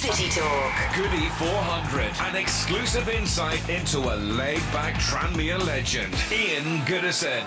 City Talk. Goody 400. An exclusive insight into a laid-back Tranmere legend, Ian Goodison.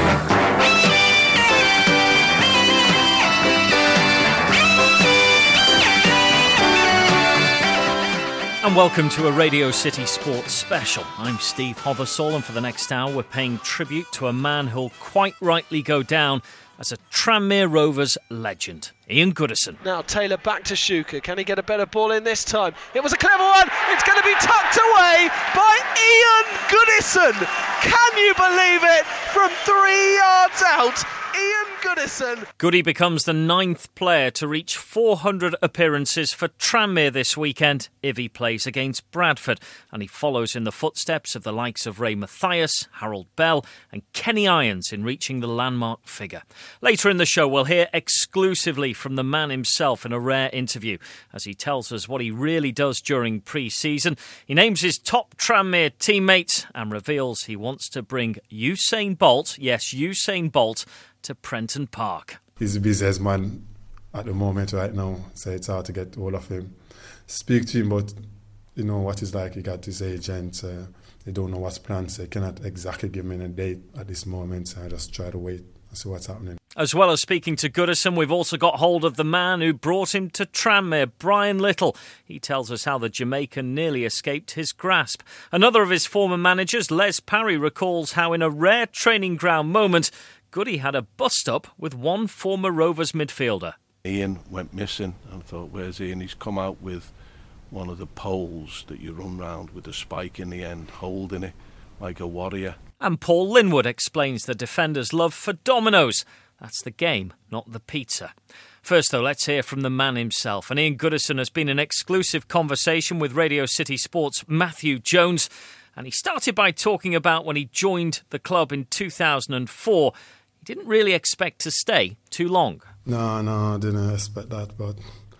And welcome to a Radio City Sports special. I'm Steve Hothersall, and for the next hour we're paying tribute to a man who'll quite rightly go down as a Tranmere Rovers legend, Ian Goodison. Now Taylor back to Shuka. Can he get a better ball in this time? It was a clever one. It's going to be tucked away by Ian Goodison. Can you believe it? From 3 yards out, Ian Goodison. Goody becomes the 9th player to reach 400 appearances for Tranmere this weekend if he plays against Bradford, and he follows in the footsteps of the likes of Ray Mathias, Harold Bell and Kenny Irons in reaching the landmark figure. Later in the show we'll hear exclusively from the man himself in a rare interview as he tells us what he really does during pre-season. He names his top Tranmere teammates and reveals he wants to bring Usain Bolt, yes, Usain Bolt, to Prenton Park. He's the busiest man at the moment right now, so it's hard to get hold of him. Speak to him, but you know what it's like. He got his agent, they don't know what's planned, so he cannot exactly give me a date at this moment, so I just try to wait and see what's happening. As well as speaking to Goodison, we've also got hold of the man who brought him to Tranmere, Brian Little. He tells us how the Jamaican nearly escaped his grasp. Another of his former managers, Les Parry, recalls how in a rare training ground moment, Goody had a bust-up with one former Rovers midfielder. Ian went missing and thought, where's Ian? He's come out with one of the poles that you run round with a spike in the end, holding it like a warrior. And Paul Linwood explains the defender's love for Domino's. That's the game, not the pizza. First, though, let's hear from the man himself. And Ian Goodison has been in exclusive conversation with Radio City Sports' Matthew Jones. And he started by talking about when he joined the club in 2004. He didn't really expect to stay too long. No, I didn't expect that, but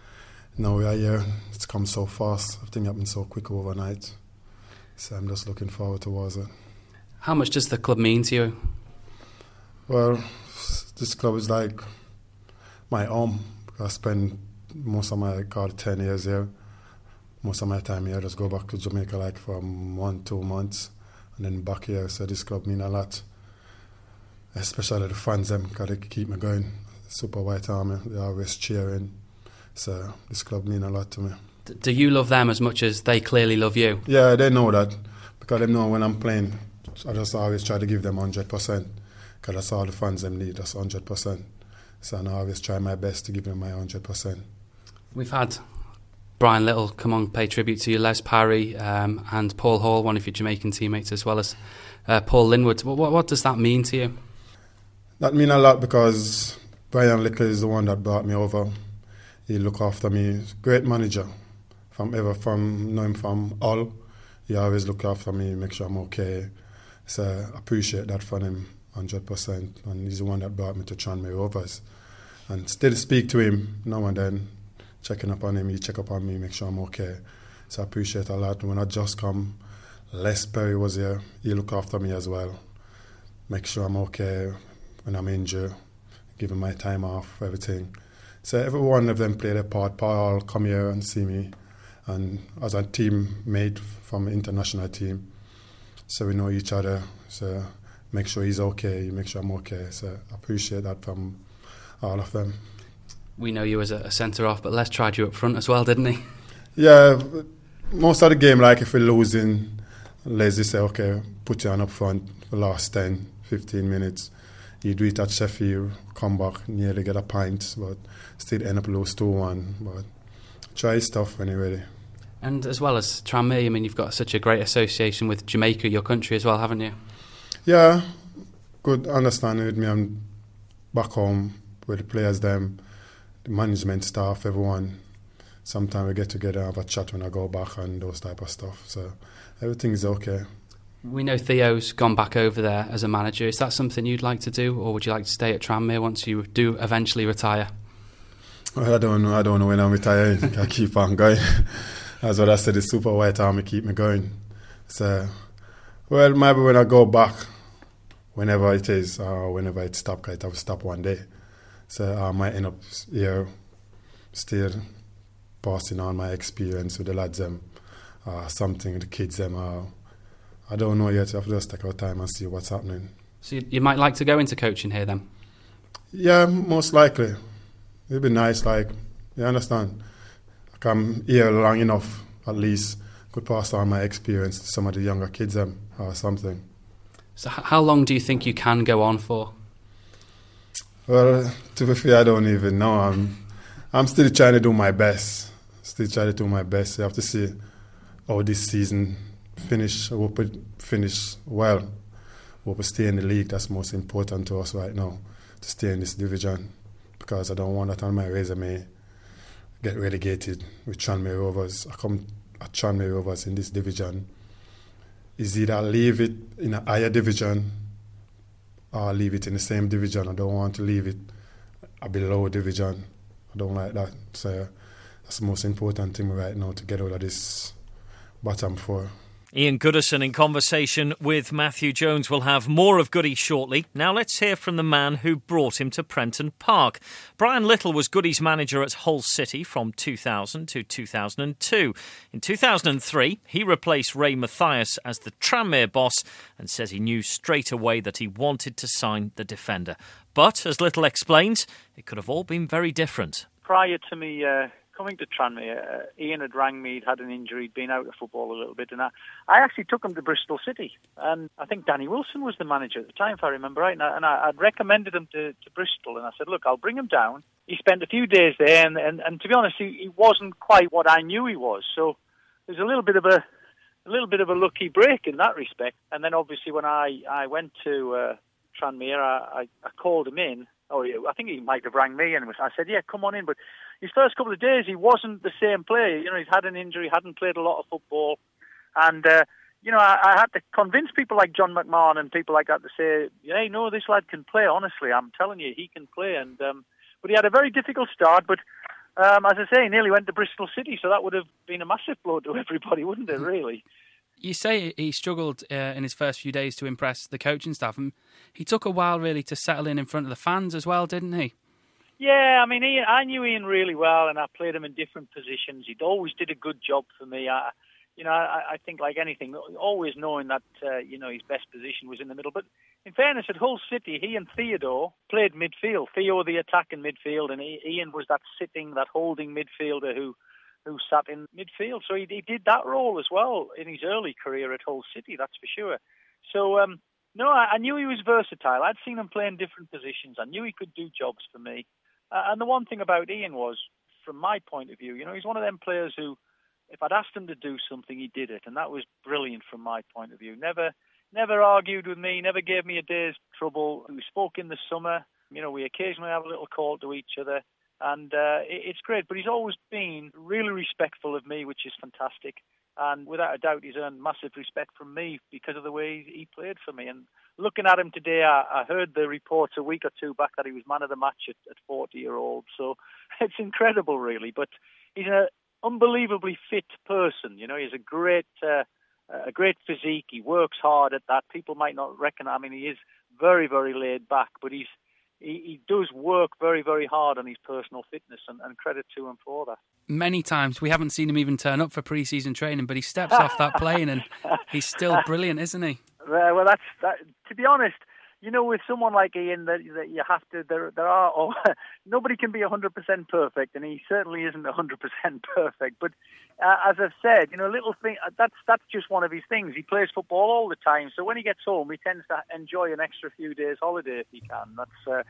now we are here. It's come so fast. Everything happened so quick overnight. So I'm just looking forward towards it. How much does the club mean to you? Well, this club is like my home. I spend most of my 10 years here. Most of my time here, I just go back to Jamaica like for 1-2 months and then back here. So this club means a lot. Especially the fans, because they keep me going. Super White Army, they're always cheering. So this club means a lot to me. Do you love them as much as they clearly love you? Yeah, they know that. Because they know when I'm playing, I just always try to give them 100%. Because that's all the fans them need, that's 100%. So I always try my best to give them my 100%. We've had Brian Little come on, pay tribute to you, Les Parry and Paul Hall, one of your Jamaican teammates, as well as Paul Linwood. What does that mean to you? That means a lot because Brian Little is the one that brought me over. He looked after me. Great manager. Know him from Hull. He always look after me, make sure I'm okay. So I appreciate that from him 100%. And he's the one that brought me to Tranmere Rovers. And still speak to him now and then, checking up on him. He check up on me, make sure I'm okay. So I appreciate a lot. When I just come, Les Perry was here. He looked after me as well. Make sure I'm okay when I'm injured, give him my time off, everything. So every one of them played a part. Paul come here and see me, and as a teammate from an international team, so we know each other. So make sure he's okay, make sure I'm okay. So I appreciate that from all of them. We know you as a centre-half, but Les tried you up front as well, didn't he? Yeah, most of the game, like if we're losing, Les say, okay, put you on up front for the last 10, 15 minutes. You do it at Sheffield, come back, nearly get a pint, but still end up lose 2-1. But try stuff when you're ready. And as well as Tranmere, I mean, you've got such a great association with Jamaica, your country as well, haven't you? Yeah, good understanding with me. I'm back home with the players, them, the management staff, everyone. Sometimes we get together and have a chat when I go back and those type of stuff. So everything is okay. We know Theo's gone back over there as a manager. Is that something you'd like to do, or would you like to stay at Tranmere once you do eventually retire? Well, I don't know when I'm retiring. I keep on going. That's what I said, the Super White Army keep me going. So, well, maybe when I go back, whenever it is, whenever it stops, it will stop one day. So I might end up here still passing on my experience with the lads them, something with the kids them. I don't know yet. I have to just take our time and see what's happening. So you might like to go into coaching here then? Yeah, most likely. It'd be nice, like, you understand? Like I'm here long enough, at least, could pass on my experience to some of the younger kids them or something. So how long do you think you can go on for? Well, to be fair, I don't even know. I'm still trying to do my best. You have to see how this season finish. I hope it finish well. I hope we stay in the league. That's most important to us right now, to stay in this division, because I don't want that on my resume. Get relegated with Tranmere Rovers. I come at Tranmere Rovers in this division. Is either leave it in a higher division or leave it in the same division. I don't want to leave it a below division. I don't like that. So that's the most important thing right now, to get out of this bottom four. Ian Goodison in conversation with Matthew Jones. We'll have more of Goody shortly. Now let's hear from the man who brought him to Prenton Park. Brian Little was Goody's manager at Hull City from 2000 to 2002. In 2003, he replaced Ray Mathias as the Tranmere boss and says he knew straight away that he wanted to sign the defender. But, as Little explains, it could have all been very different. Prior to me coming to Tranmere, Ian had rang me. He'd had an injury, he'd been out of football a little bit, and I actually took him to Bristol City. And I think Danny Wilson was the manager at the time, if I remember right. And I'd recommended him to Bristol, and I said, look, I'll bring him down. He spent a few days there, and to be honest, he wasn't quite what I knew he was. So there's a little bit of a lucky break in that respect. And then obviously when I went to Tranmere, I called him in. Oh, I think he might have rang me, and I said, yeah, come on in. But his first couple of days, he wasn't the same player. You know, he's had an injury, hadn't played a lot of football. And, you know, I had to convince people like John McMahon and people like that to say, hey, no, this lad can play, honestly. I'm telling you, he can play. And but he had a very difficult start. But as I say, he nearly went to Bristol City, so that would have been a massive blow to everybody, wouldn't it, really? You say he struggled in his first few days to impress the coaching staff, and he took a while really to settle in front of the fans as well, didn't he? Yeah, I mean, I knew Ian really well, and I played him in different positions. He'd always did a good job for me. I think like anything, always knowing that his best position was in the middle. But in fairness, at Hull City, he and Theodore played midfield. Theo the attacking midfield, and Ian was that holding midfielder who sat in midfield. So he did that role as well in his early career at Hull City, that's for sure. So, I knew he was versatile. I'd seen him play in different positions. I knew he could do jobs for me. And the one thing about Ian was, from my point of view, he's one of them players who, if I'd asked him to do something, he did it. And that was brilliant from my point of view. Never argued with me, never gave me a day's trouble. We spoke in the summer. We occasionally have a little call to each other. And it's great, but he's always been really respectful of me, which is fantastic. And without a doubt, he's earned massive respect from me because of the way he played for me. And looking at him today, I heard the reports a week or two back that he was man of the match at 40-year-old. So it's incredible, really. But he's an unbelievably fit person. He has a great physique. He works hard at that. People might not reckon. I mean, he is very, very laid back, but he does work very, very hard on his personal fitness, and credit to him for that. Many times we haven't seen him even turn up for pre-season training, but he steps off that plane and he's still brilliant, isn't he? Well, that's to be honest, with someone like Ian, that you have to. There are nobody can be 100% perfect, and he certainly isn't 100% perfect. But as I've said, little thing that's just one of his things. He plays football all the time, so when he gets home, he tends to enjoy an extra few days holiday if he can. That's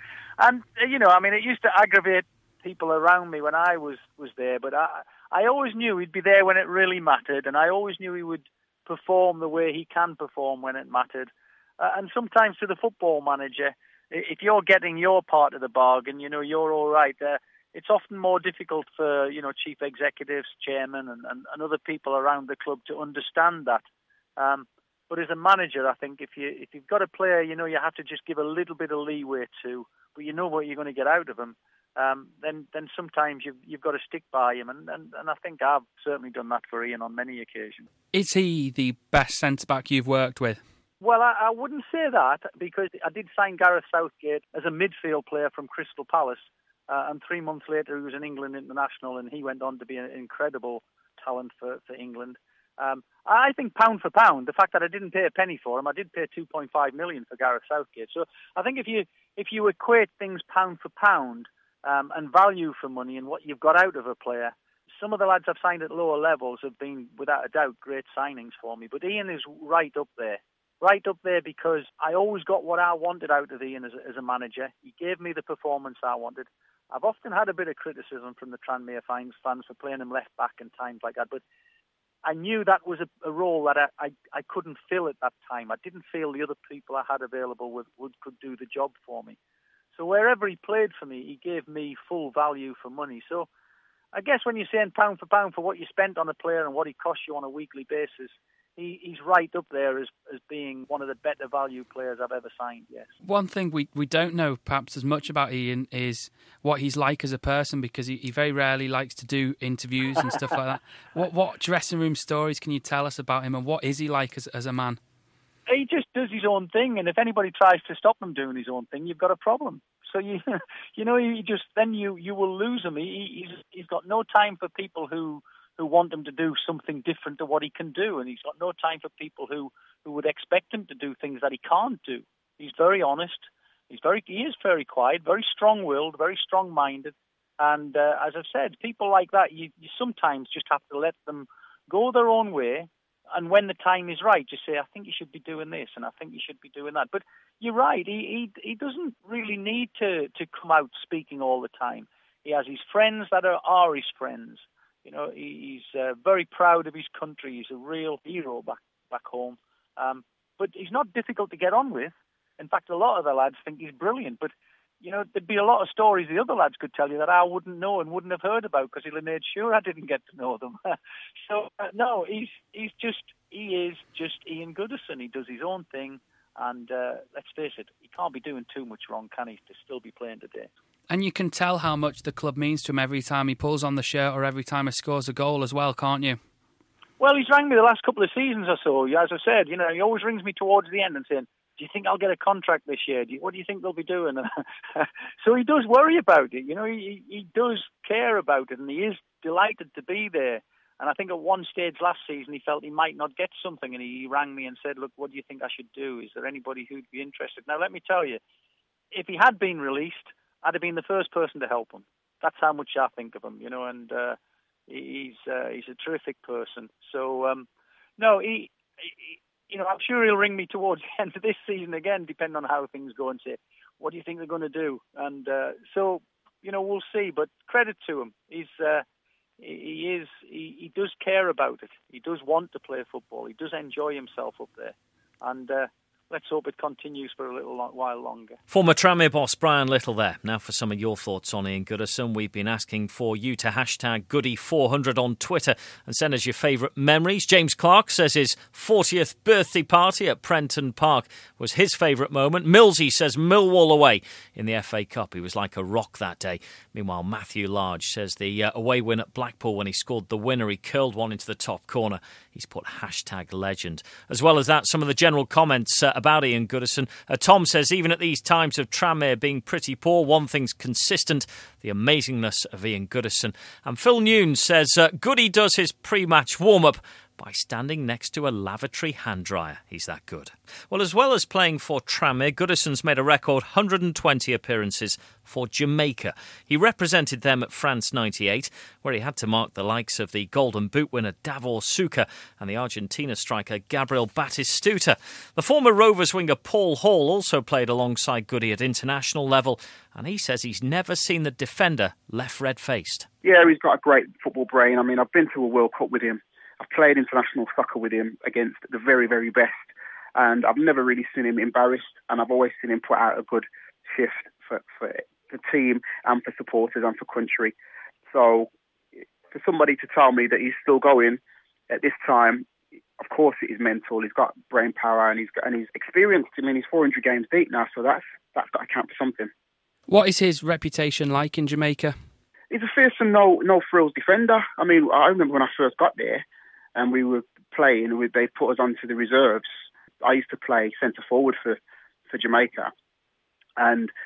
it used to aggravate people around me when I was there, but I always knew he'd be there when it really mattered, and I always knew he would perform the way he can perform when it mattered. And sometimes to the football manager, if you're getting your part of the bargain, you're all right. It's often more difficult for, chief executives, chairman, and other people around the club to understand that. But as a manager, I think if you've got a player, you have to just give a little bit of leeway to, but you know what you're going to get out of him. Then sometimes you've got to stick by him, and I think I've certainly done that for Ian on many occasions. Is he the best centre-back you've worked with? Well, I wouldn't say that, because I did sign Gareth Southgate as a midfield player from Crystal Palace, and 3 months later he was an England international, and he went on to be an incredible talent for England. I think pound for pound, the fact that I didn't pay a penny for him, I did pay $2.5 million for Gareth Southgate. So I think if you equate things pound for pound and value for money and what you've got out of a player, some of the lads I've signed at lower levels have been, without a doubt, great signings for me. But Ian is right up there because I always got what I wanted out of Ian as a manager. He gave me the performance I wanted. I've often had a bit of criticism from the Tranmere fans for playing him left back and times like that, but I knew that was a role that I couldn't fill at that time. I didn't feel the other people I had available could do the job for me. So wherever he played for me, he gave me full value for money. So I guess when you're saying pound for pound for what you spent on a player and what he costs you on a weekly basis, he's right up there as being one of the better value players I've ever signed, yes. One thing we don't know perhaps as much about Ian is what he's like as a person, because he very rarely likes to do interviews and stuff like that. What dressing room stories can you tell us about him, and what is he like as a man? He just does his own thing, and if anybody tries to stop him doing his own thing, you've got a problem. So you will lose him. He's got no time for people who want him to do something different to what he can do, and he's got no time for people who would expect him to do things that he can't do. He's very honest. He is very quiet, very strong-willed, very strong-minded, and as I've said, people like that, you sometimes just have to let them go their own way. And when the time is right, just say, I think you should be doing this, and I think you should be doing that. But you're right, he doesn't really need to come out speaking all the time. He has his friends that are his friends. You know, he's very proud of his country. He's a real hero back home. But he's not difficult to get on with. In fact, a lot of the lads think he's brilliant. But, you know, there'd be a lot of stories the other lads could tell you that I wouldn't know and wouldn't have heard about because he'll have made sure I didn't get to know them. So, no, he is just Ian Goodison. He does his own thing. And let's face it, he can't be doing too much wrong, can he, to still be playing today. And you can tell how much the club means to him every time he pulls on the shirt or every time he scores a goal as well, can't you? Well, he's rang me the last couple of seasons or so. As I said, you know, he always rings me towards the end and saying, do you think I'll get a contract this year? What do you think they'll be doing? So he does worry about it. You know, he does care about it, and he is delighted to be there. And I think at one stage last season he felt he might not get something, and he rang me and said, look, what do you think I should do? Is there anybody who'd be interested? Now, let me tell you, if he had been released, I'd have been the first person to help him. That's how much I think of him, you know, and he's a terrific person. So, no, you know, I'm sure he'll ring me towards the end of this season again, depending on how things go, and say, what do you think they're going to do? And so, you know, we'll see. But credit to him. He does care about it. He does want to play football. He does enjoy himself up there. And let's hope it continues for a little while longer. Former Tranmere boss Brian Little there. Now for some of your thoughts on Ian Goodison. We've been asking for you to hashtag Goody400 on Twitter and send us your favourite memories. James Clark says his 40th birthday party at Prenton Park was his favourite moment. Millsy says Millwall away in the FA Cup. He was like a rock that day. Meanwhile, Matthew Large says the away win at Blackpool when he scored the winner, he curled one into the top corner. He's put hashtag legend. As well as that, some of the general comments about Ian Goodison. Tom says, even at these times of Tranmere being pretty poor, one thing's consistent, the amazingness of Ian Goodison. And Phil Newnes says, Goody does his pre-match warm-up by standing next to a lavatory hand dryer. He's that good. Well, as well as playing for Tranmere, Goodison's made a record 120 appearances for Jamaica. He represented them at France 98, where he had to mark the likes of the Golden Boot winner Davor Suker and the Argentina striker Gabriel Batistuta. The former Rovers winger Paul Hall also played alongside Goody at international level, and he says he's never seen the defender left red-faced. Yeah, he's got a great football brain. I mean, I've been to a World Cup with him. I've played international soccer with him against the very, very best, and I've never really seen him embarrassed, and I've always seen him put out a good shift for the team and for supporters and for country. So for somebody to tell me that he's still going at this time, of course it is mental. He's got brain power and he's experienced. I mean, he's 400 games deep now, so that's got to count for something. What is his reputation like in Jamaica? He's a fierce and no frills defender. I mean, I remember when I first got there and we were playing, they put us onto the reserves. I used to play centre forward for Jamaica, and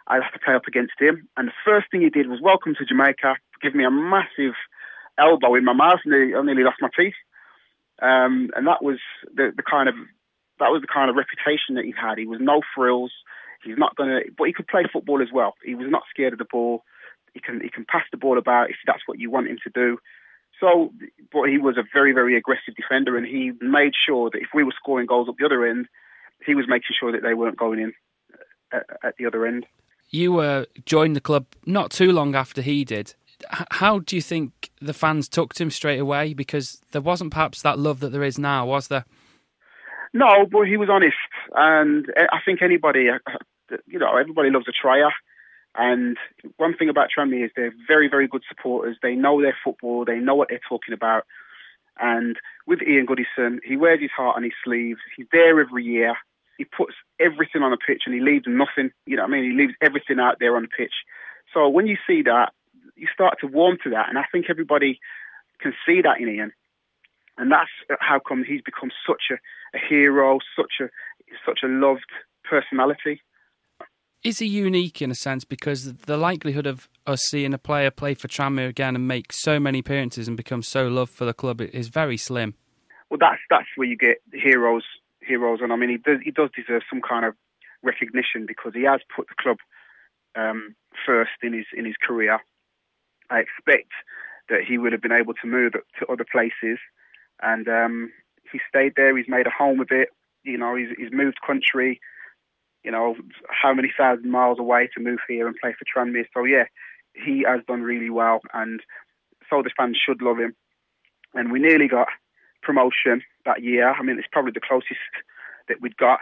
I'd have to play up against him. And the first thing he did was welcome to Jamaica, give me a massive elbow in my mouth, and I nearly lost my teeth. And that was the kind of reputation that he had. He was no frills. But he could play football as well. He was not scared of the ball. He can pass the ball about if that's what you want him to do. So, but he was a very, very aggressive defender, and he made sure that if we were scoring goals up the other end, he was making sure that they weren't going in at the other end. You joined the club not too long after he did. How do you think the fans took to him straight away? Because there wasn't perhaps that love that there is now, was there? No, but he was honest, and I think everybody loves a trier. And one thing about Tranmere is they're very, very good supporters. They know their football. They know what they're talking about. And with Ian Goodison, he wears his heart on his sleeves. He's there every year. He puts everything on the pitch, and he leaves nothing. He leaves everything out there on the pitch. So when you see that, you start to warm to that. And I think everybody can see that in Ian. And that's how come he's become such a hero, such a loved personality. Is he unique in a sense? Because the likelihood of us seeing a player play for Tranmere again and make so many appearances and become so loved for the club is very slim. Well, that's where you get heroes, and I mean he does deserve some kind of recognition because he has put the club first in his career. I expect that he would have been able to move to other places, and he stayed there. He's made a home of it. He's moved country. How many thousand miles away to move here and play for Tranmere. So yeah, he has done really well, and so the fans should love him. And we nearly got promotion that year. I mean, it's probably the closest that we'd got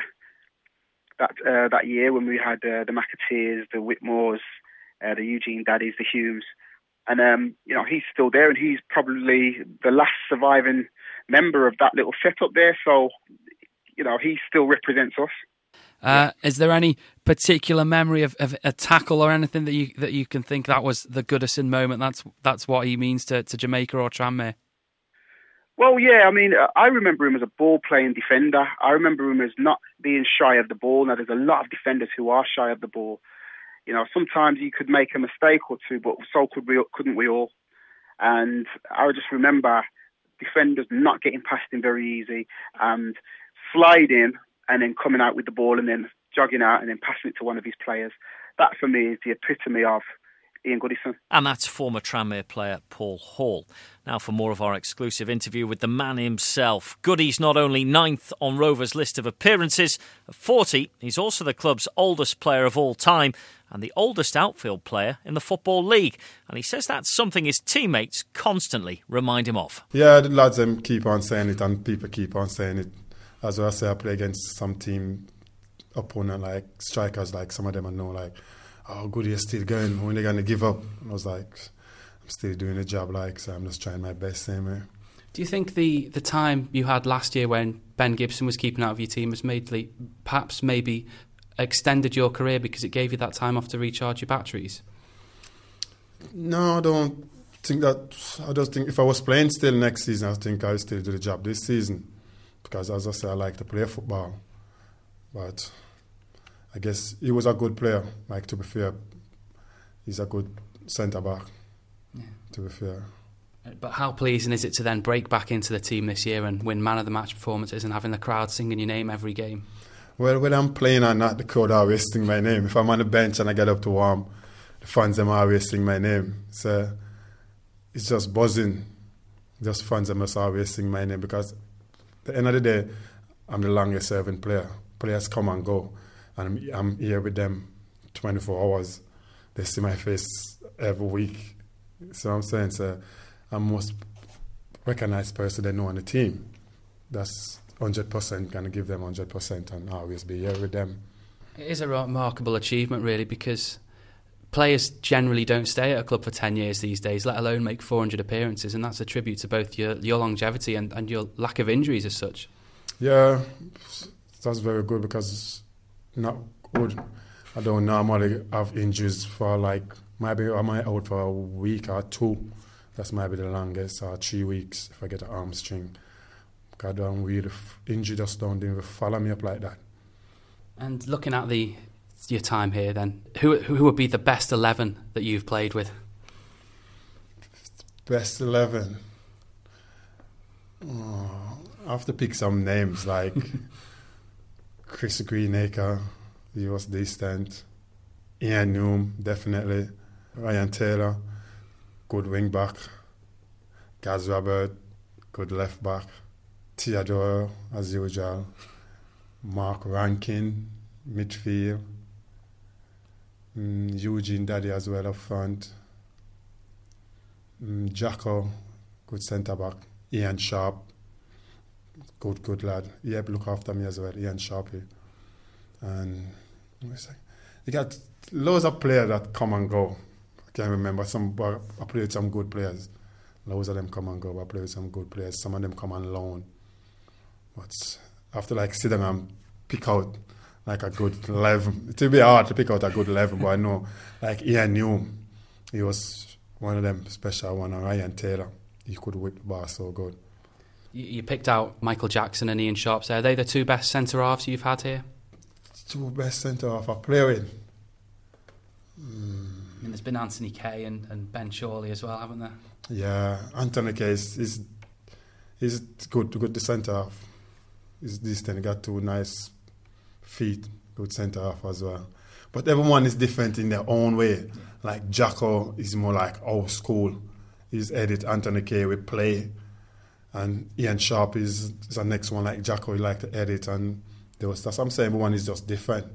that year when we had the McAteers, the Whitmores, the Eugene Daddies, the Humes. And, he's still there, and he's probably the last surviving member of that little setup there. So, he still represents us. Is there any particular memory of a tackle or anything that you can think that was the Goodison moment? That's what he means to Jamaica or Tranmere. Well, yeah, I mean, I remember him as a ball-playing defender. I remember him as not being shy of the ball. Now, there's a lot of defenders who are shy of the ball. Sometimes you could make a mistake or two, but so couldn't we all? And I just remember defenders not getting past him very easy and sliding and then coming out with the ball and then jogging out and then passing it to one of his players. That, for me, is the epitome of Ian Goodison. And that's former Tranmere player Paul Hall. Now for more of our exclusive interview with the man himself. Goody's not only 9th on Rovers' list of appearances. At 40, he's also the club's oldest player of all time and the oldest outfield player in the Football League. And he says that's something his teammates constantly remind him of. Yeah, the lads keep on saying it and people keep on saying it. As I say, I play against some team opponent, like strikers, like some of them I know, like, oh, Goody is still going, when they're going to give up? And I was like, I'm still doing the job, so I'm just trying my best same way. Do you think the time you had last year when Ben Gibson was keeping out of your team has perhaps maybe extended your career because it gave you that time off to recharge your batteries? No, I don't think that. I just think if I was playing still next season, I think I would still do the job this season. Because as I say, I like to play football. But I guess he was a good player. To be fair, he's a good centre-back, to be fair. But how pleasing is it to then break back into the team this year and win man-of-the-match performances and having the crowd singing your name every game? Well, when I'm playing or not, the crowd are always sing my name. If I'm on the bench and I get up to warm, the fans them always sing my name. So it's just buzzing. Just fans them must always sing my name because at the end of the day, I'm the longest serving player. Players come and go. And I'm here with them 24 hours. They see my face every week. So I'm saying, I'm the most recognized person they know on the team. That's 100% going to give them 100% and always be here with them. It is a remarkable achievement, really, because players generally don't stay at a club for 10 years these days, let alone make 400 appearances, and that's a tribute to both your longevity and your lack of injuries as such. Yeah, that's very good because it's not good. I don't normally have injuries for maybe I might out for a week or two. That's maybe the longest, or 3 weeks if I get an arm string. Because I don't really, injury just don't even follow me up like that. And looking at the your time here then, who would be the best 11 that you've played with? Best 11? Oh, I have to pick some names like Chris Greenacre, he was decent. Ian Newham, definitely. Ryan Taylor, good wing back. Gaz Robert, good left back. Theodore, as usual. Mark Rankin, midfield. Eugene Daddy as well up front. Jacko, good centre back. Ian Sharp, good lad. He look after me as well, Ian Sharpie. And you got loads of players that come and go. I can't remember some, but I played with some good players. Loads of them come and go, but I played with some good players. Some of them come on loan. But after sit down and pick out like a good 11. It will be hard to pick out a good 11, but I know like Ian Newham, he was one of them special one. And Ryan Taylor, he could whip the bar so good. You picked out Michael Jackson and Ian Sharp. Are they the two best centre-halves you've had here? Two best centre-half I play with? And there's been Anthony Kay and Ben Chorley as well, haven't there? Yeah, Anthony Kay is good the centre-half. He's decent. He got two nice feet, good centre-half as well. But everyone is different in their own way. Yeah. Like Jacko is more like old school. He's edit. Anthony Kay will play. And Ian Sharp is the next one like Jacko. He like to edit. And that's what I'm saying. Everyone is just different.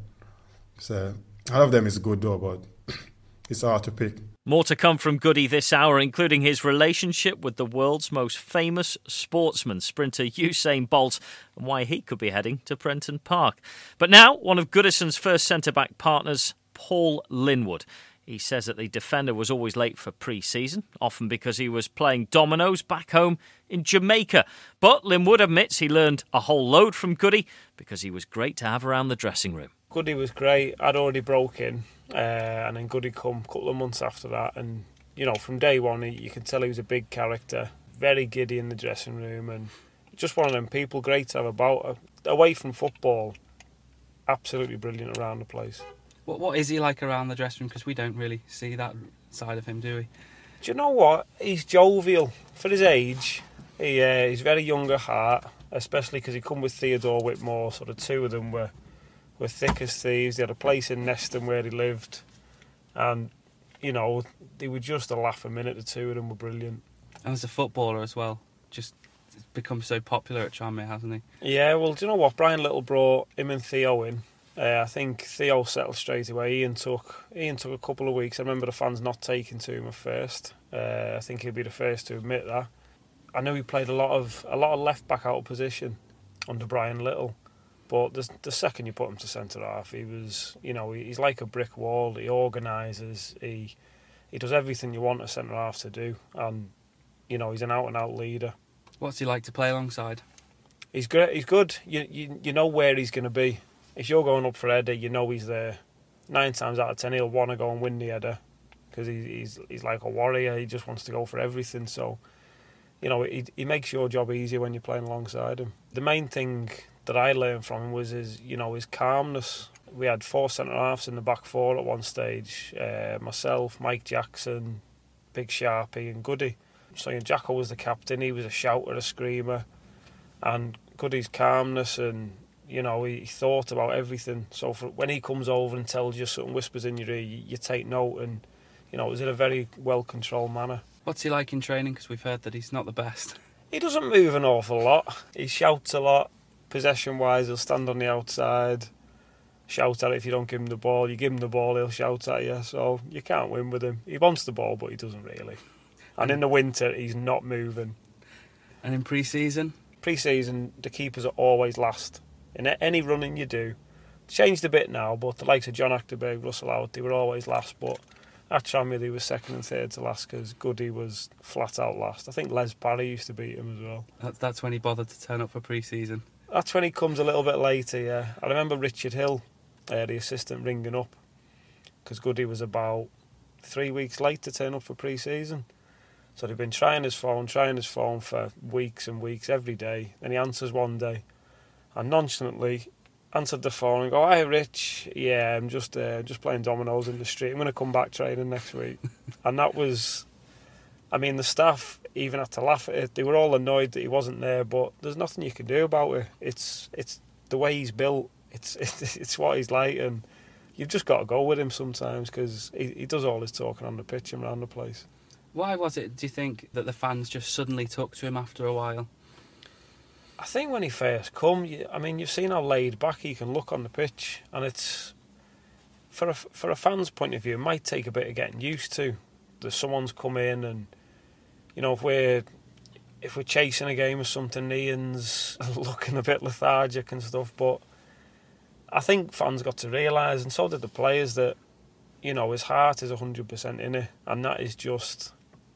So all of them is good though, but it's hard to pick. More to come from Goody this hour, including his relationship with the world's most famous sportsman, sprinter Usain Bolt, and why he could be heading to Prenton Park. But now, one of Goodison's first centre-back partners, Paul Linwood. He says that the defender was always late for pre-season, often because he was playing dominoes back home in Jamaica. But Linwood admits he learned a whole load from Goody because he was great to have around the dressing room. Goody was great. I'd already broke in, and then Goody come a couple of months after that. And, from day one, you can tell he was a big character, very giddy in the dressing room, and just one of them people, great to have about. Away from football, absolutely brilliant around the place. What is he like around the dressing room? Because we don't really see that side of him, do we? Do you know what? He's jovial. For his age, he's very young at heart, especially because he come with Theodore Whitmore, so the two of them were thick as thieves. They had a place in Neston where he lived, and they were just a laugh a minute. The two of them were brilliant. And as a footballer as well, just become so popular at Tranmere, hasn't he? Yeah, well, do you know what? Brian Little brought him and Theo in. I think Theo settled straight away. Ian took a couple of weeks. I remember the fans not taking to him at first. I think he'd be the first to admit that. I know he played a lot of left back out of position under Brian Little. But the second you put him to centre half, he was, he's like a brick wall. He organises. He does everything you want a centre half to do, and he's an out and out leader. What's he like to play alongside? He's great. He's good. You know where he's going to be. If you're going up for a header, he's there. 9 times out of 10, he'll want to go and win the header because he's like a warrior. He just wants to go for everything. So, he makes your job easier when you're playing alongside him. The main thing that I learned from him was his calmness. We had 4 centre-halves in the back 4 at one stage. Myself, Mike Jackson, Big Sharpie and Goody. So Jacko was the captain. He was a shouter, a screamer. And Goody's calmness and, he thought about everything. So when he comes over and tells you something, whispers in your ear, you take note and, it was in a very well-controlled manner. What's he like in training? Because we've heard that he's not the best. He doesn't move an awful lot. He shouts a lot. Possession-wise, he'll stand on the outside, shout at it if you don't give him the ball. You give him the ball, he'll shout at you. So you can't win with him. He wants the ball, but he doesn't really. And in the winter, he's not moving. And in pre-season? Pre-season, the keepers are always last. In any running you do. It's changed a bit now, but the likes of John Achterberg, Russell Howard, they were always last. But at Tranmere, they were second and third to last because Goody was flat out last. I think Les Parry used to beat him as well. That's when he bothered to turn up for pre-season. That's when he comes a little bit later, yeah. I remember Richard Hill, the assistant, ringing up because Goody was about 3 weeks late to turn up for pre-season. So they've been trying his phone for weeks and weeks, every day. Then he answers one day and nonchalantly answered the phone and go, "Hi, Rich. Yeah, I'm just playing dominoes in the street. I'm going to come back training next week." And that was, I mean, the staff even had to laugh at it. They were all annoyed that he wasn't there, but there's nothing you can do about it. It's the way he's built. It's what he's like, and you've just got to go with him sometimes because he does all his talking on the pitch and around the place. Why was it, do you think, that the fans just suddenly took to him after a while? I think when he first come, you've seen how laid back he can look on the pitch, and it's for a fan's point of view, it might take a bit of getting used to. That someone's come in, and if we're chasing a game or something, Ian's looking a bit lethargic and stuff. But I think fans got to realise, and so did the players, that his heart is 100% in it, and that is just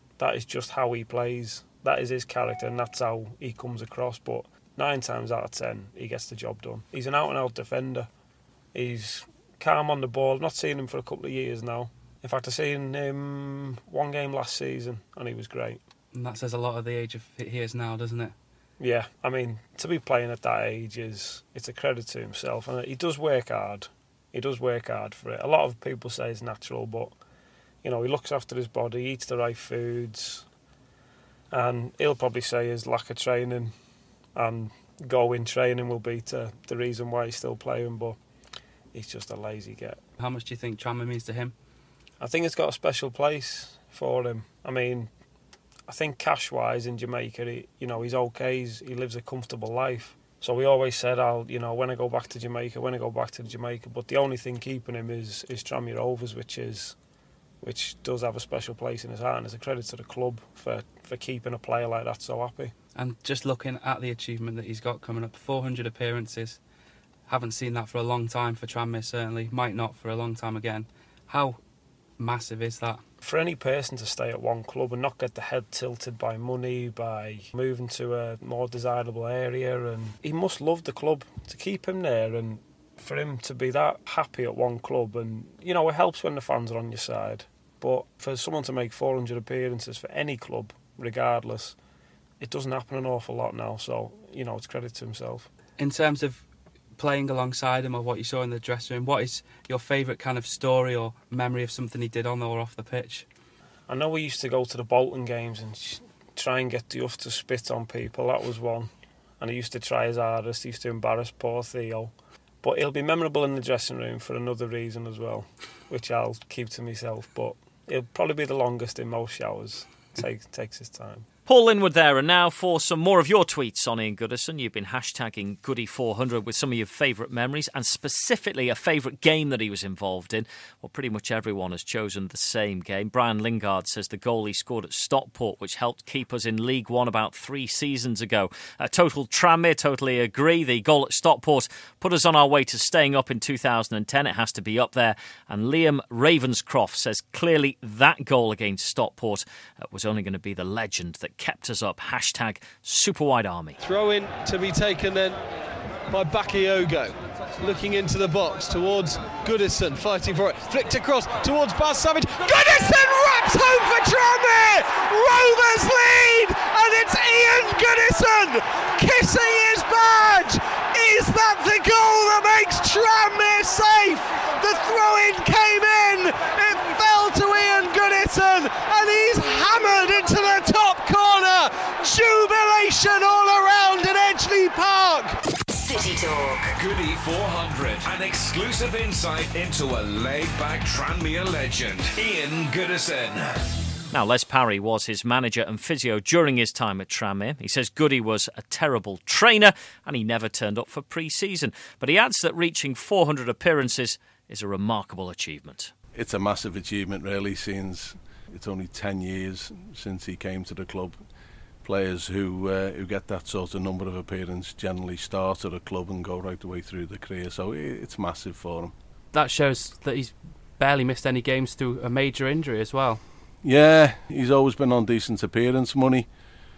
how he plays. That is his character, and that's how he comes across. But 9 times out of 10, he gets the job done. He's an out-and-out defender. He's calm on the ball. I've not seen him for a couple of years now. In fact, I've seen him one game last season, and he was great. And that says a lot of the age of he is now, doesn't it? Yeah, I mean, to be playing at that age it's a credit to himself, and he does work hard. He does work hard for it. A lot of people say it's natural, but he looks after his body, eats the right foods, and he'll probably say his lack of training and go-in training will be the reason why he's still playing, but he's just a lazy get. How much do you think Tranmere means to him? I think it's got a special place for him. I mean, I think cash-wise in Jamaica, he's okay. He lives a comfortable life. So we always said, when I go back to Jamaica, But the only thing keeping him is Tranmere Rovers, which does have a special place in his heart, and it's a credit to the club for keeping a player like that so happy. And just looking at the achievement that he's got coming up, 400 appearances. Haven't seen that for a long time for Tranmere, certainly. Might not for a long time again. How massive is that? For any person to stay at one club and not get the head tilted by money, by moving to a more desirable area, and he must love the club to keep him there, and for him to be that happy at one club. And it helps when the fans are on your side, but for someone to make 400 appearances for any club, regardless, it doesn't happen an awful lot now, so it's credit to himself. In terms of playing alongside him or what you saw in the dressing room, what is your favourite kind of story or memory of something he did on or off the pitch? I know we used to go to the Bolton games and try and get Duff to spit on people. That was one. And he used to try his hardest. He used to embarrass poor Theo. But he'll be memorable in the dressing room for another reason as well, which I'll keep to myself. But he'll probably be the longest in most showers. Takes his time. Paul Linwood there, and now for some more of your tweets on Ian Goodison. You've been hashtagging Goody400 with some of your favourite memories, and specifically a favourite game that he was involved in. Well, pretty much everyone has chosen the same game. Brian Lingard says the goal he scored at Stockport, which helped keep us in League One about 3 seasons ago. Total Tranmere, totally agree. The goal at Stockport put us on our way to staying up in 2010. It has to be up there. And Liam Ravenscroft says clearly that goal against Stockport was only going to be the legend that kept us up. Hashtag Superwide Army. Throw in to be taken then by Bakayoko. Looking into the box towards Goodison, fighting for it. Flicked across towards Baz Savage. Goodison wraps home for Tranmere! Rovers lead! And it's Ian Goodison kissing his badge! Is that the goal that makes Tranmere safe? The throw-in came in, it fell to Ian Goodison, and he's hammered into the top corner. Jubilation all around in Edgeley Park. City Talk. Goody 400. An exclusive insight into a laid-back Tranmere legend, Ian Goodison. Now, Les Parry was his manager and physio during his time at Tranmere. He says Goody was a terrible trainer and he never turned up for pre-season. But he adds that reaching 400 appearances is a remarkable achievement. It's a massive achievement, really, since it's only 10 years since he came to the club. Players who get that sort of number of appearances generally start at a club and go right the way through the career, so it's massive for him. That shows that he's barely missed any games through a major injury as well. Yeah, he's always been on decent appearance money,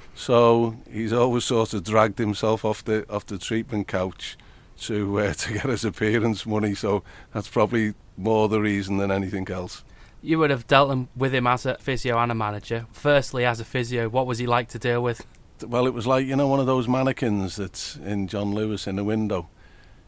so he's always sort of dragged himself off the treatment couch to get his appearance money, so that's probably more the reason than anything else. You would have dealt with him as a physio and a manager. Firstly, as a physio, what was he like to deal with? Well, it was like, one of those mannequins that's in John Lewis in the window.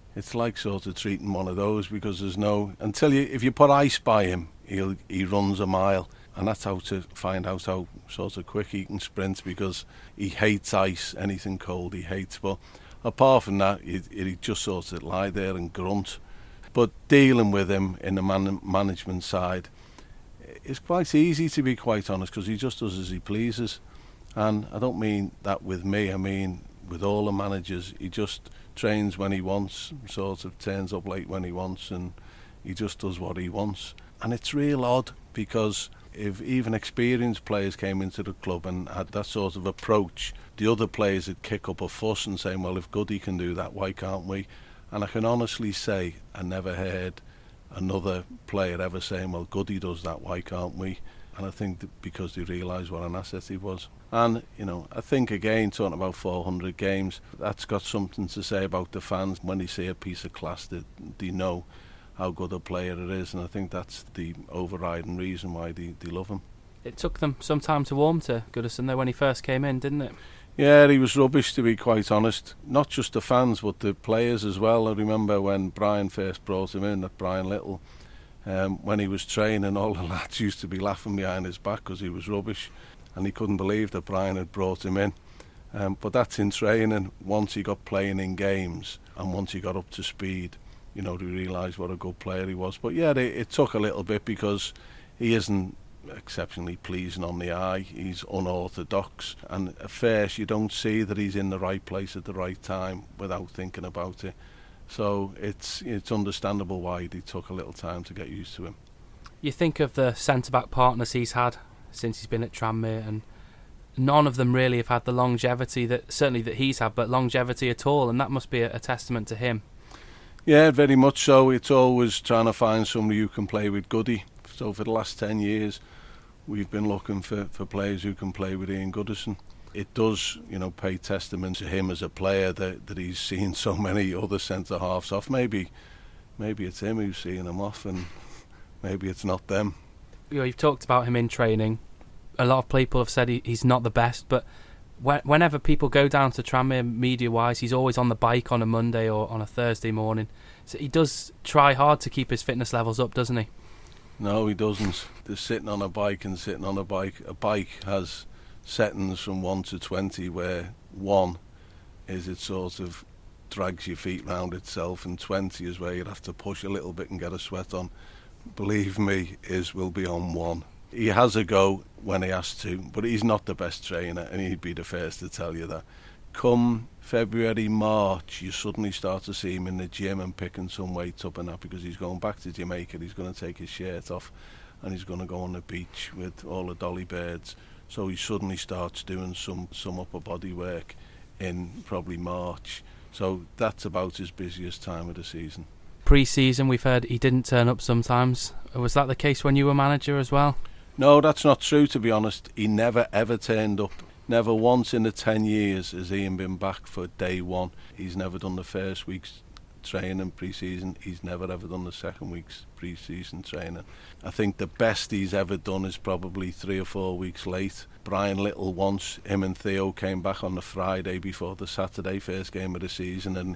it's like sort of treating one of those, because there's no, if you put ice by him, he runs a mile, and that's how to find out how sort of quick he can sprint, because he hates ice, anything cold he hates. But apart from that, he'd just sort of lie there and grunt. But dealing with him in the management side, it's quite easy, to be quite honest, because he just does as he pleases. And I don't mean that with me, I mean with all the managers. He just trains when he wants, sort of turns up late when he wants, and he just does what he wants. And it's real odd, because if even experienced players came into the club and had that sort of approach, the other players would kick up a fuss and say, well, if Goody can do that, why can't we? And I can honestly say I never heard another player ever saying, well, Goody does that, why can't we? And I think that because they realised what an asset he was. And, I think, again, talking about 400 games, that's got something to say about the fans. When they see a piece of class, they know how good a player it is, and I think that's the overriding reason why they love him. It took them some time to warm to Goodison, though, when he first came in, didn't it? Yeah, he was rubbish, to be quite honest. Not just the fans, but the players as well. I remember when Brian first brought him in, that Brian Little, when he was training, all the lads used to be laughing behind his back because he was rubbish, and he couldn't believe that Brian had brought him in. But that's in training. Once he got playing in games, and once he got up to speed, they realised what a good player he was. But yeah, it took a little bit, because he isn't exceptionally pleasing on the eye. He's unorthodox, and at first you don't see that he's in the right place at the right time without thinking about it. So it's understandable why they took a little time to get used to him. You think of the centre-back partners he's had since he's been at Tranmere, and none of them really have had the longevity that he's had, but longevity at all, and that must be a testament to him. Yeah, very much so. It's always trying to find somebody who can play with Goody. So for the last 10 years, we've been looking for players who can play with Ian Goodison. It does, pay testament to him as a player that he's seen so many other centre-halves off. Maybe it's him who's seeing them off, and maybe it's not them. You've talked about him in training. A lot of people have said he's not the best, but whenever people go down to Tranmere media-wise, he's always on the bike on a Monday or on a Thursday morning. So he does try hard to keep his fitness levels up, doesn't he? No, he doesn't. There's sitting on a bike and sitting on a bike. A bike has settings from 1 to 20, where 1 is it sort of drags your feet round itself, and 20 is where you'd have to push a little bit and get a sweat on. Believe me, will be on 1. He has a go when he has to, but he's not the best trainer, and he'd be the first to tell you that. Come February, March, you suddenly start to see him in the gym and picking some weights up and that, because he's going back to Jamaica. He's going to take his shirt off and he's going to go on the beach with all the dolly birds. So he suddenly starts doing some upper body work in probably March. So that's about his busiest time of the season. Pre-season, we've heard he didn't turn up sometimes. Was that the case when you were manager as well? No, that's not true, to be honest. He never ever turned up. Never once in the 10 years has Ian been back for day one. He's never done the first week's training pre-season. He's never ever done the second week's pre-season training. I think the best he's ever done is probably 3 or 4 weeks late. Brian Little once, him and Theo came back on the Friday before the Saturday first game of the season, and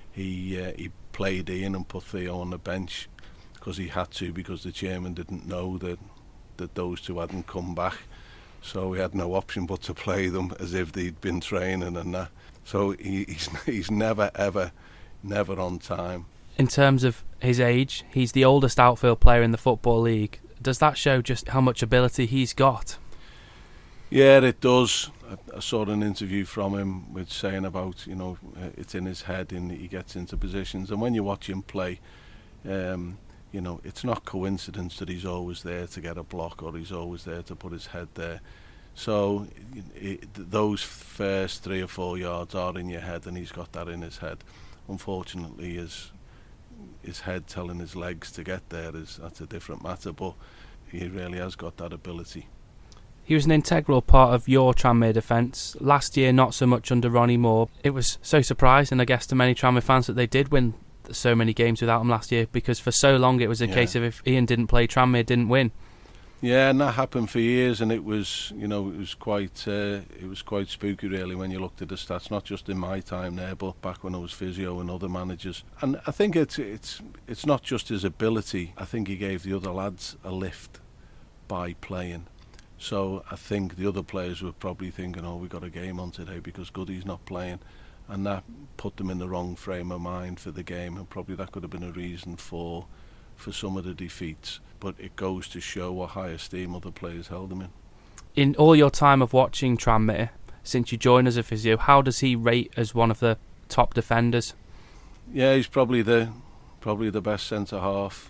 he played Ian and put Theo on the bench because he had to, because the chairman didn't know that those two hadn't come back. So we had no option but to play them as if they'd been training and that. So he's never, ever, never on time. In terms of his age, he's the oldest outfield player in the Football League. Does that show just how much ability he's got? Yeah, it does. I saw an interview from him with saying about, it's in his head and he gets into positions. And when you watch him play, it's not coincidence that he's always there to get a block or he's always there to put his head there. So those first 3 or 4 yards are in your head, and he's got that in his head. Unfortunately, his head telling his legs to get there, that's a different matter, but he really has got that ability. He was an integral part of your Tranmere defence. Last year, not so much under Ronnie Moore. It was so surprising, I guess, to many Tranmere fans that they did win so many games without him last year, because for so long it was a case of if Ian didn't play, Tranmere didn't win. Yeah, and that happened for years, and it was quite spooky really when you looked at the stats. Not just in my time there, but back when I was physio and other managers. And I think it's not just his ability. I think he gave the other lads a lift by playing. So I think the other players were probably thinking, "Oh, we got a game on today because Goody's not playing," and that put them in the wrong frame of mind for the game, and probably that could have been a reason for some of the defeats. But it goes to show what high esteem other players held him in. In all your time of watching Tranmere, since you joined as a physio, how does he rate as one of the top defenders? Yeah, he's probably the best centre half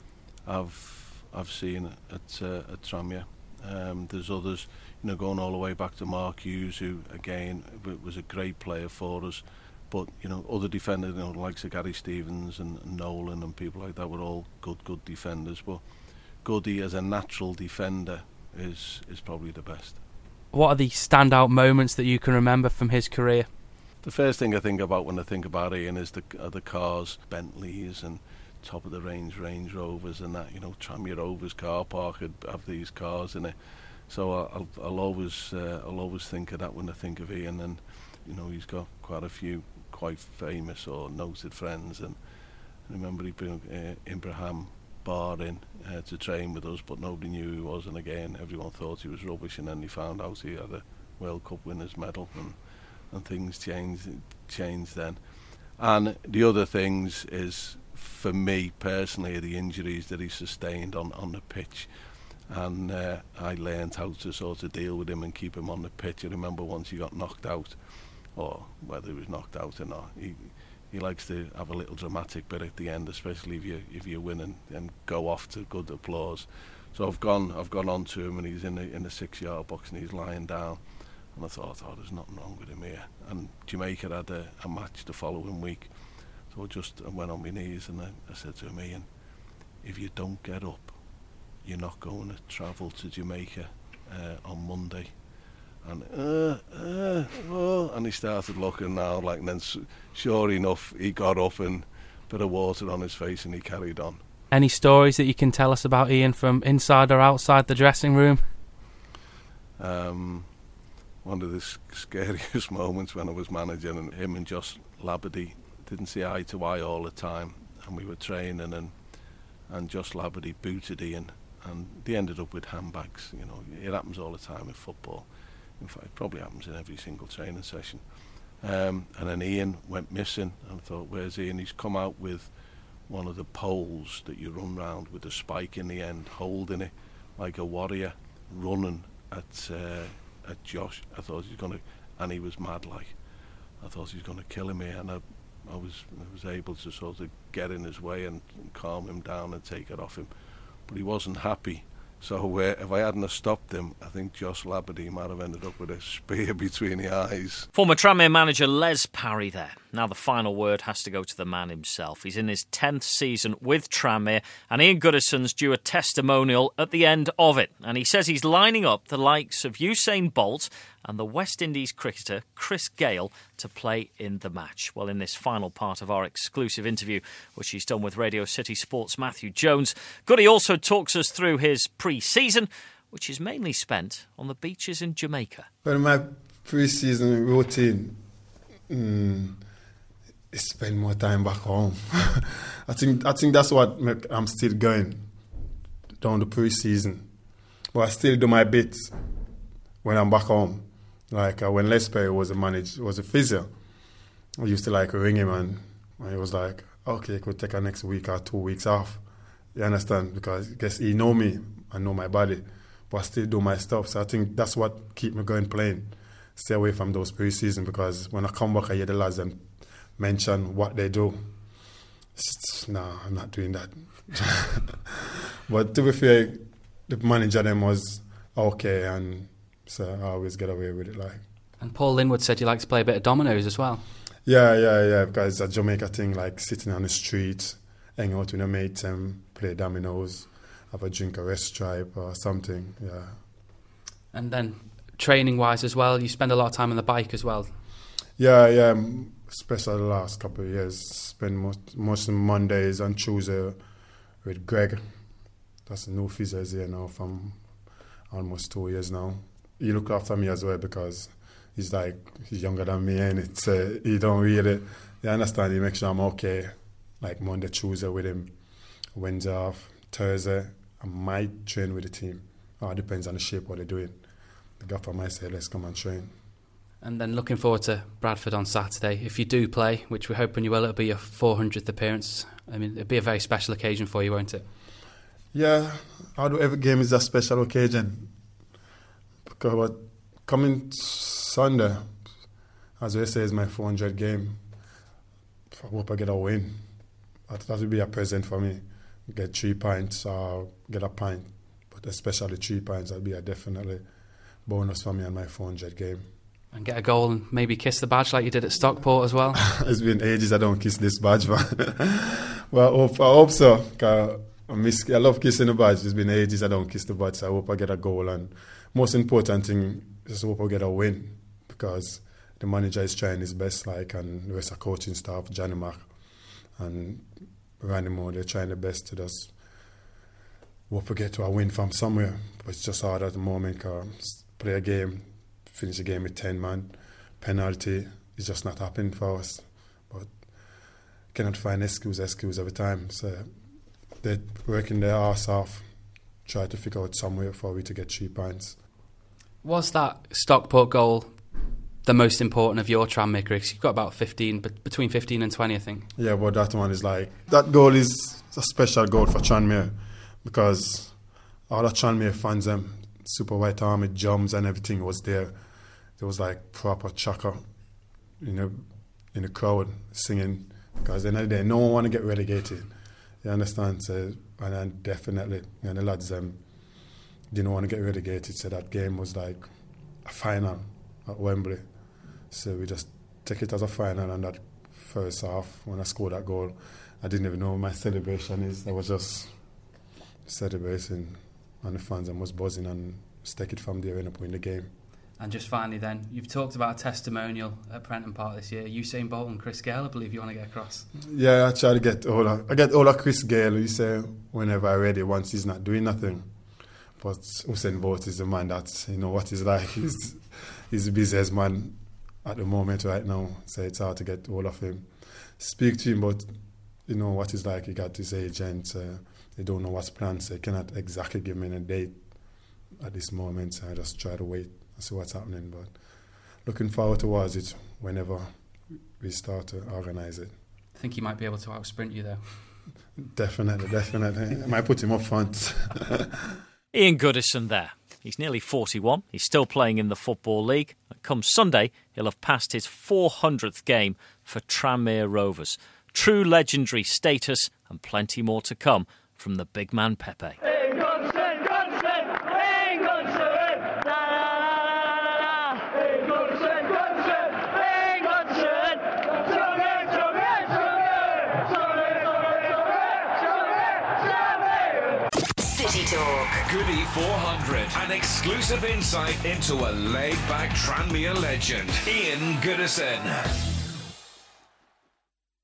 I've seen at Tranmere. There's others, going all the way back to Mark Hughes, who again was a great player for us. But other defenders, like Gary Stevens and Nolan and people like that, were all good defenders. But Goody as a natural defender is probably the best. What are the standout moments that you can remember from his career? The first thing I think about when I think about Ian is the cars, Bentleys and top of the range Range Rovers and that. Tranmere Rovers car park would have these cars in it. So I'll always think of that when I think of Ian. And he's got quite a few quite famous or noted friends, and I remember he brought Ibrahim Bar in to train with us, but nobody knew who he was, and again everyone thought he was rubbish, and then they found out he had a World Cup winners medal, and things changed then. And the other things is, for me personally, the injuries that he sustained on the pitch, and I learned how to sort of deal with him and keep him on the pitch. I remember once he got knocked out, or whether he was knocked out or not, he likes to have a little dramatic bit at the end, especially if you're winning, and go off to good applause. So I've gone on to him, and he's in the 6-yard box, and he's lying down, and I thought, there's nothing wrong with him here. And Jamaica had a match the following week, so I went on my knees and I said to him, "Ian, if you don't get up, you're not going to travel to Jamaica on Monday." And he started looking now, and then sure enough, he got up and a bit of water on his face, and he carried on. Any stories that you can tell us about Ian from inside or outside the dressing room? One of the scariest moments when I was managing, and him and Josh Labadie didn't see eye to eye all the time, and we were training, and Josh Labadie booted Ian, and they ended up with handbags. It happens all the time in football. In fact, it probably happens in every single training session. And then Ian went missing, and I thought, where's Ian? He's come out with one of the poles that you run round with a spike in the end, holding it like a warrior, running at Josh. I thought he was going to, and he was mad like. I thought he was going to kill him here, and I was able to sort of get in his way and calm him down and take it off him. But he wasn't happy. So if I hadn't have stopped him, I think Josh Labadie might have ended up with a spear between the eyes. Former Tranmere manager Les Parry there. Now the final word has to go to the man himself. He's in his 10th season with Tranmere, and Ian Goodison's due a testimonial at the end of it. And he says he's lining up the likes of Usain Bolt and the West Indies cricketer Chris Gale to play in the match. Well, in this final part of our exclusive interview, which he's done with Radio City Sports' Matthew Jones, Goody also talks us through his pre-season, which is mainly spent on the beaches in Jamaica. Well, my pre-season routine is spend more time back home. I think that's what I'm still going down the pre-season. But I still do my bits when I'm back home. Like when Les Parry was a physio, I used to ring him, and he was like, "Okay, you could take a next week or 2 weeks off." You understand? Because I guess he know me, I know my body, but I still do my stuff. So I think that's what keep me going playing. Stay away from those pre-season, because when I come back, I hear the lads and mention what they do. Nah, I'm not doing that. But to be fair, the manager them was okay, and so I always get away with it. And Paul Linwood said you like to play a bit of dominoes as well. Yeah, because it's a Jamaica thing, sitting on the street, hang out with your mates and play dominoes, have a drink, a rest stripe or something, yeah. And then training-wise as well, you spend a lot of time on the bike as well. Yeah, especially the last couple of years. Spend most of Mondays and Tuesday with Greg. That's a new physio here now from almost 2 years now. He look after me as well because he's younger than me, and he don't really, you understand, he makes sure I'm okay. Like Monday, Tuesday with him, Wednesday off, Thursday, I might train with the team. It depends on the shape what they're doing. The gaffer might say, let's come and train. And then looking forward to Bradford on Saturday. If you do play, which we're hoping you will, it'll be your 400th appearance. I mean, it'll be a very special occasion for you, won't it? Yeah, every game is a special occasion. Because coming Sunday, as I say, is my 400 game. I hope I get a win. That would be a present for me. Get 3 points or get a pint. But especially 3 points, that'll be a definitely bonus for me on my 400 game. And get a goal and maybe kiss the badge like you did at Stockport as well. It's been ages I don't kiss this badge, but well, I hope so. I love kissing the badge. It's been ages I don't kiss the badge, so I hope I get a goal. And most important thing is I hope I get a win, because the manager is trying his best, and the rest of coaching staff, Johnny Mack and Randy Moore, they're trying their best to just hope we get to a win from somewhere. But it's just hard at the moment, because play a game, finish the game with 10 man, penalty, it's just not happening for us. But cannot find excuse every time. So they're working their arse off, try to figure out some way for we to get 3 points. Was that Stockport goal the most important of your Tranmere career? You've got about 15, between 15 and 20, I think. Yeah, but that one is that goal is a special goal for Tranmere, because all the Tranmere fans, Super White Army, jumps and everything was there. There was proper chaka, in the crowd singing, because at the end of the day, no one want to get relegated. You understand? So, and then definitely, the lads didn't want to get relegated. So that game was like a final at Wembley. So we just take it as a final. And that first half, when I scored that goal, I didn't even know what my celebration is. I was just celebrating, and the fans was buzzing, and take it from there and end up winning the game. And just finally then, you've talked about a testimonial at Prenton Park this year. Usain Bolt and Chris Gale, I believe you want to get across. Yeah, I try to get all of Chris Gale. He say whenever I'm ready, once he's not doing nothing. But Usain Bolt is the man that, what he's like. He's the busiest man at the moment right now. So it's hard to get hold of him. Speak to him, but what he's like. He got his agent. They don't know what's planned, so he cannot exactly give me a date at this moment. So I just try to wait and see what's happening. But looking forward towards it whenever we start to organise it. I think he might be able to outsprint you, though. Definitely. I might put him up front. Ian Goodison there. He's nearly 41. He's still playing in the Football League. Come Sunday, he'll have passed his 400th game for Tranmere Rovers. True legendary status, and plenty more to come from the big man Pepe. Goody 400, an exclusive insight into a laid-back Tranmere legend, Ian Goodison.